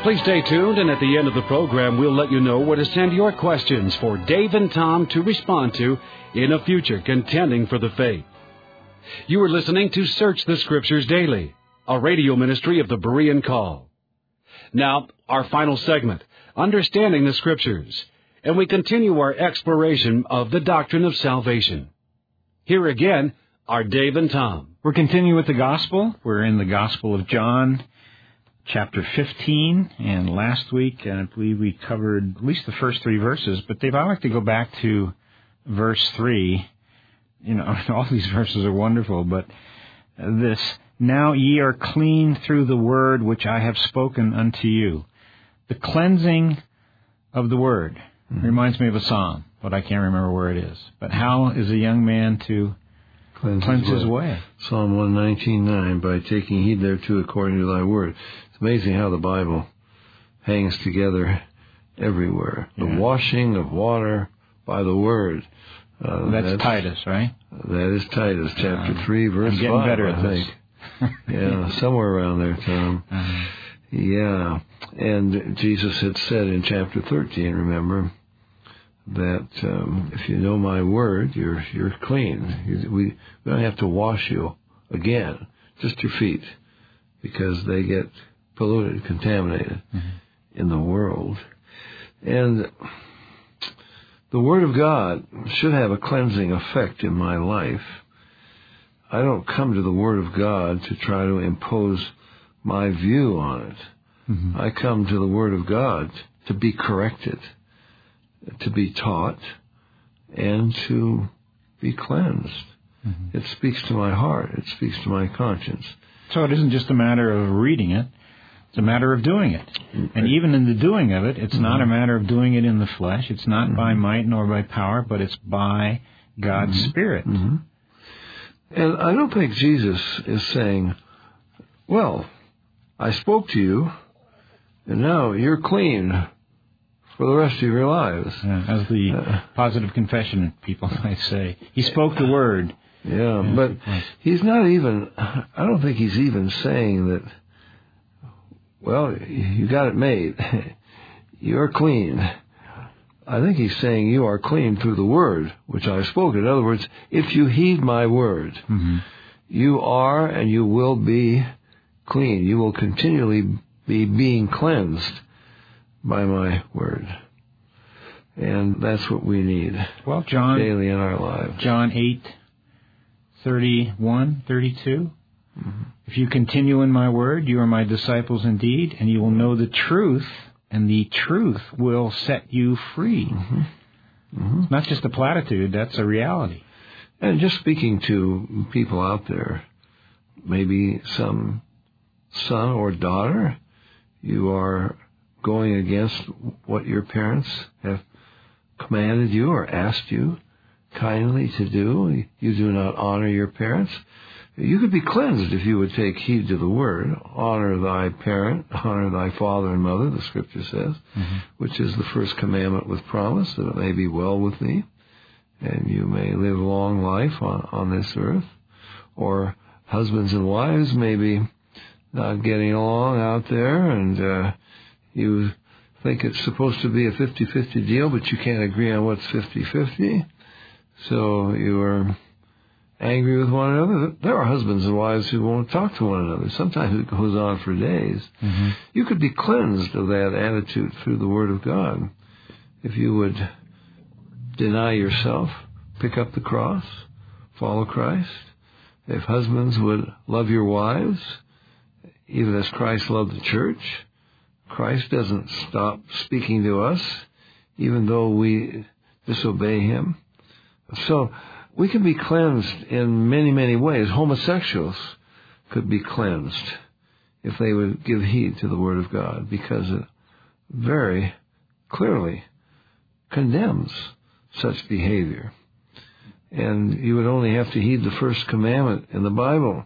Please stay tuned, and at the end of the program, we'll let you know where to send your questions for Dave and Tom to respond to in a future Contending for the Faith. You are listening to Search the Scriptures Daily, a radio ministry of the Berean Call. Now, our final segment, Understanding the Scriptures, and we continue our exploration of the doctrine of salvation. Here again are Dave and Tom. We're continuing with the Gospel. We're in the Gospel of John, chapter 15, and last week I believe we covered at least the first 3 verses, but Dave, I like to go back to verse 3. You know, all these verses are wonderful, but this, now ye are clean through the word which I have spoken unto you. The cleansing of the word reminds me of a psalm, but I can't remember where it is. But how is a young man to cleanse his way? Psalm 119:9, by taking heed thereto according to thy word. It's amazing how the Bible hangs together everywhere. The washing of water by the word. That's Titus, right? That is Titus, chapter 3, verse 5. I'm getting better at this. Yeah, somewhere around there, Tom. Yeah, and Jesus had said in chapter 13, remember, that if you know my word, you're clean. We don't have to wash you again, just your feet, because they get polluted, contaminated in the world. And the Word of God should have a cleansing effect in my life. I don't come to the Word of God to try to impose my view on it. I come to the Word of God to be corrected, to be taught, and to be cleansed. It speaks to my heart. It speaks to my conscience. So it isn't just a matter of reading it. It's a matter of doing it. And even in the doing of it, it's not a matter of doing it in the flesh. It's not by might nor by power, but it's by God's Spirit. And I don't think Jesus is saying, well, I spoke to you, and now you're clean for the rest of your lives. As the positive confession people might say. He spoke the word. Yeah, but he's not even, I don't think he's even saying that, well, you got it made. You're clean. I think he's saying you are clean through the word which I spoke. In other words, if you heed my word, you are and you will be clean. You will continually be being cleansed by my word. And that's what we need daily in our lives. John 8:31, 32. If you continue in my word, you are my disciples indeed, and you will know the truth, and the truth will set you free. It's not just a platitude, that's a reality. And just speaking to people out there, maybe some son or daughter, you are going against what your parents have commanded you or asked you kindly to do. You do not honor your parents. You could be cleansed if you would take heed to the word. Honor thy parent, honor thy father and mother, the Scripture says, which is the first commandment with promise, that it may be well with thee, and you may live long life on this earth. Or husbands and wives may be not getting along out there, and you think it's supposed to be a 50-50 deal, but you can't agree on what's 50-50. So you are angry with one another. There are husbands and wives who won't talk to one another. Sometimes it goes on for days. You could be cleansed of that attitude through the Word of God if you would deny yourself, pick up the cross, follow Christ. If husbands would love your wives, even as Christ loved the church. Christ doesn't stop speaking to us, even though we disobey him. So we can be cleansed in many, many ways. Homosexuals could be cleansed if they would give heed to the Word of God, because it very clearly condemns such behavior. And you would only have to heed the first commandment in the Bible,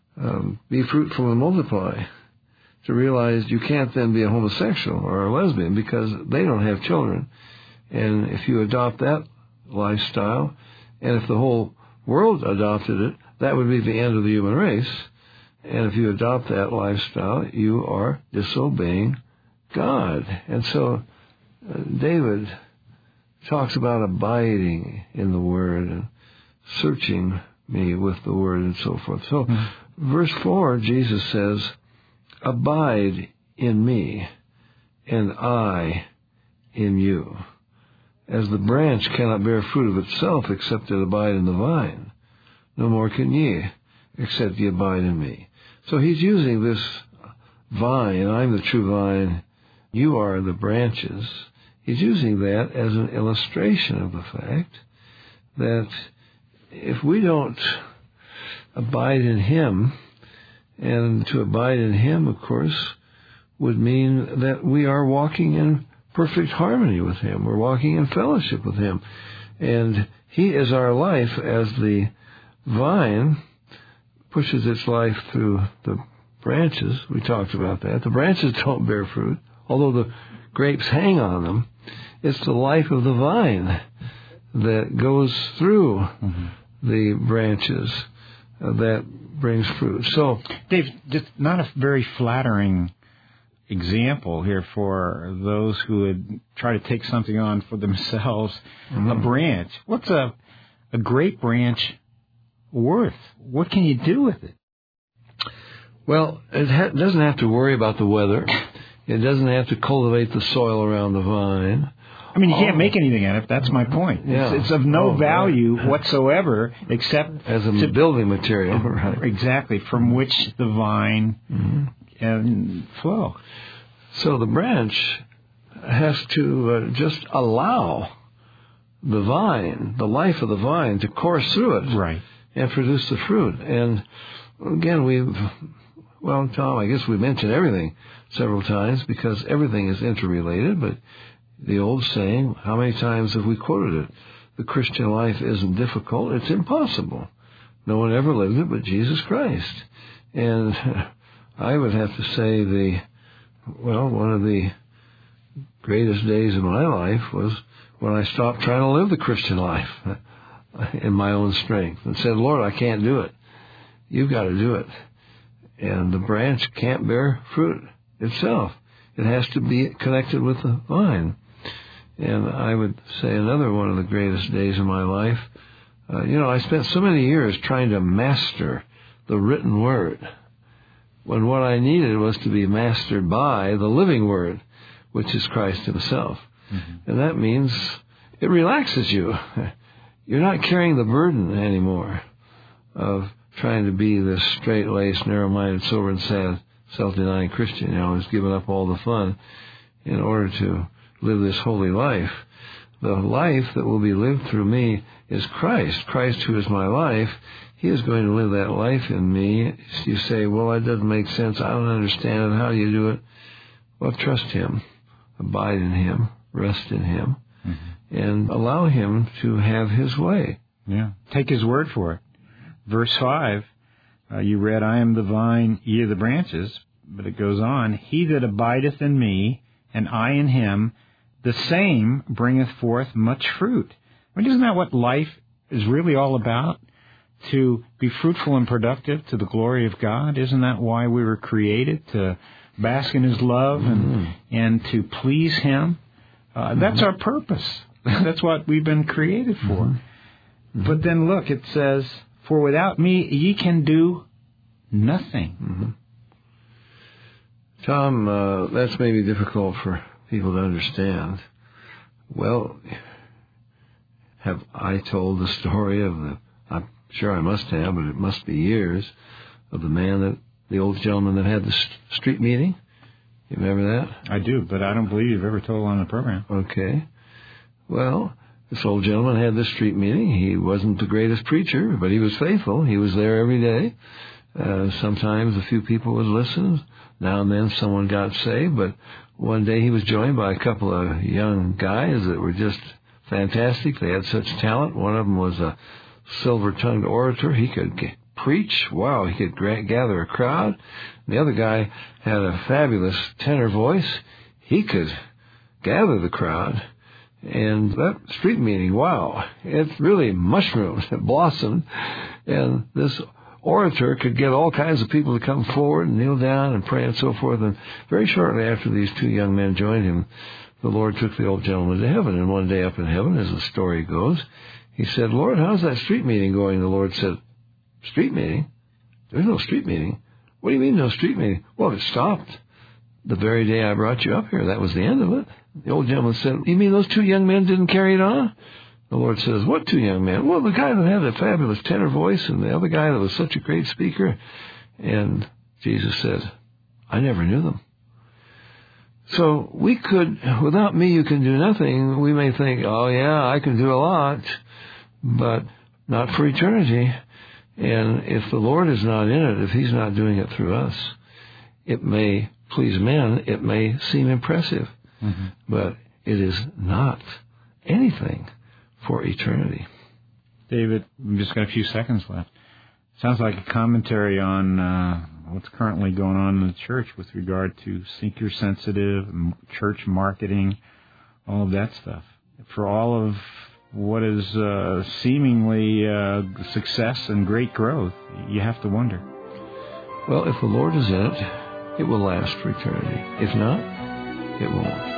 be fruitful and multiply, to realize you can't then be a homosexual or a lesbian because they don't have children. And if you adopt that lifestyle, and if the whole world adopted it, that would be the end of the human race. And if you adopt that lifestyle, you are disobeying God. And so David talks about abiding in the Word and searching me with the Word and so forth. So verse 4, Jesus says, abide in me, and I in you. As the branch cannot bear fruit of itself except it abide in the vine, no more can ye, except ye abide in me. So he's using this vine, I'm the true vine, you are the branches. He's using that as an illustration of the fact that if we don't abide in him, and to abide in him, of course, would mean that we are walking in perfect harmony with him. We're walking in fellowship with him. And he is our life as the vine pushes its life through the branches. We talked about that. The branches don't bear fruit, although the grapes hang on them. It's the life of the vine that goes through the branches that brings fruit. So, Dave, just not a very flattering example here for those who would try to take something on for themselves. A branch. What's a grape branch worth? What can you do with it? Well, it doesn't have to worry about the weather. It doesn't have to cultivate the soil around the vine. I mean, you can't make anything out of it. That's my point. Yeah. It's of no value whatsoever except as a building material. Right. Exactly, from which the vine can flow. So the branch has to just allow the vine, the life of the vine, to course through it, right, and produce the fruit. And again, Tom, I guess we mentioned everything several times because everything is interrelated, but the old saying, how many times have we quoted it? The Christian life isn't difficult, it's impossible. No one ever lived it but Jesus Christ. And I would have to say one of the greatest days of my life was when I stopped trying to live the Christian life in my own strength and said, Lord, I can't do it. You've got to do it. And the branch can't bear fruit itself. It has to be connected with the vine. And I would say another one of the greatest days of my life, I spent so many years trying to master the written word, when what I needed was to be mastered by the living word, which is Christ himself. And that means it relaxes you. You're not carrying the burden anymore of trying to be this straight-laced, narrow-minded, sober and sad, self-denying Christian, who's given up all the fun in order to live this holy life. The life that will be lived through me is Christ. Christ, who is my life, he is going to live that life in me. You say, well, that doesn't make sense. I don't understand it. How do you do it? Well, trust him. Abide in him. Rest in him. And allow him to have his way. Yeah. Take his word for it. Verse 5, you read, I am the vine, ye are the branches. But it goes on, he that abideth in me, and I in him, the same bringeth forth much fruit. I mean, isn't that what life is really all about? To be fruitful and productive to the glory of God? Isn't that why we were created? To bask in his love and to please him? That's our purpose. That's what we've been created for. But then look, it says, for without me ye can do nothing. Tom, that's maybe difficult for people to understand. Well, have I told the story of I'm sure I must have, but it must be years, of the old gentleman that had the street meeting? You remember that? I do, but I don't believe you've ever told on the program. Okay. Well, this old gentleman had this street meeting. He wasn't the greatest preacher, but he was faithful. He was there every day. Sometimes a few people would listen. Now and then someone got saved, but one day he was joined by a couple of young guys that were just fantastic. They had such talent. One of them was a silver-tongued orator. He could preach. Wow, he could gather a crowd. The other guy had a fabulous tenor voice. He could gather the crowd. And that street meeting, wow, it really mushroomed, it blossomed. And this orator could get all kinds of people to come forward and kneel down and pray and so forth. And very shortly after these two young men joined him, the Lord took the old gentleman to heaven. And one day up in heaven, as the story goes, he said, "Lord, how's that street meeting going?" The Lord said, "Street meeting? There's no street meeting." "What do you mean no street meeting?" "Well, it stopped the very day I brought you up here. That was the end of it." The old gentleman said, "You mean those two young men didn't carry it on?" The Lord says, "What two young men?" "Well, the guy that had a fabulous tenor voice and the other guy that was such a great speaker." And Jesus said, "I never knew them." So we could, without me you can do nothing. We may think, oh yeah, I can do a lot, but not for eternity. And if the Lord is not in it, if he's not doing it through us, it may please men, it may seem impressive, but it is not anything for eternity. David, we've just got a few seconds left. Sounds like a commentary on what's currently going on in the church with regard to seeker-sensitive, church marketing, all of that stuff. For all of what is seemingly success and great growth, you have to wonder. Well, if the Lord is in it, it will last for eternity. If not, it won't.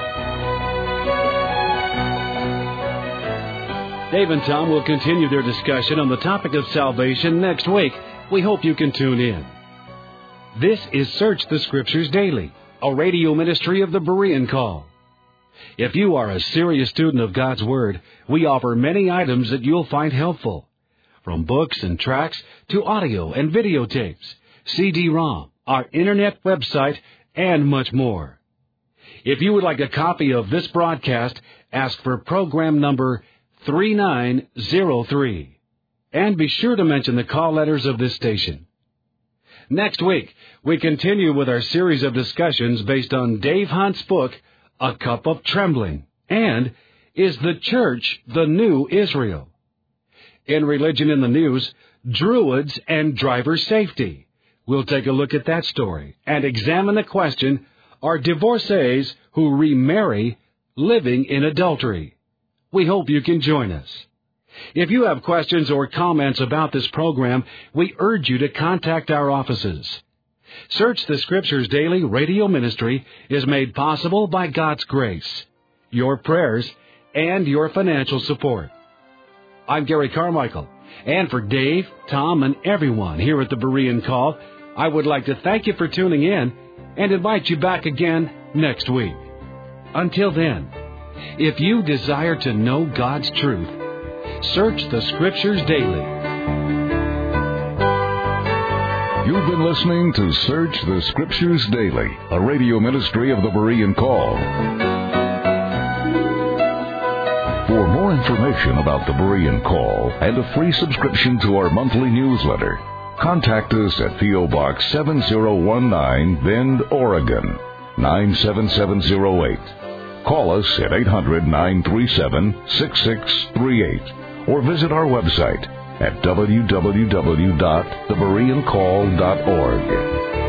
Dave and Tom will continue their discussion on the topic of salvation next week. We hope you can tune in. This is Search the Scriptures Daily, a radio ministry of the Berean Call. If you are a serious student of God's Word, we offer many items that you'll find helpful. From books and tracts to audio and videotapes, CD-ROM, our internet website, and much more. If you would like a copy of this broadcast, ask for program number 3903. And be sure to mention the call letters of this station. Next week, we continue with our series of discussions based on Dave Hunt's book, A Cup of Trembling, and Is the Church the New Israel? In Religion in the News, Druids and Driver Safety. We'll take a look at that story and examine the question, are divorcees who remarry living in adultery? We hope you can join us. If you have questions or comments about this program, we urge you to contact our offices. Search the Scriptures Daily radio ministry is made possible by God's grace, your prayers, and your financial support. I'm Gary Carmichael, and for Dave, Tom, and everyone here at the Berean Call, I would like to thank you for tuning in and invite you back again next week. Until then, if you desire to know God's truth, search the Scriptures daily. You've been listening to Search the Scriptures Daily, a radio ministry of the Berean Call. For more information about the Berean Call and a free subscription to our monthly newsletter, contact us at P.O. Box 7019, Bend, Oregon, 97708. Call us at 800-937-6638 or visit our website at www.thebereancall.org.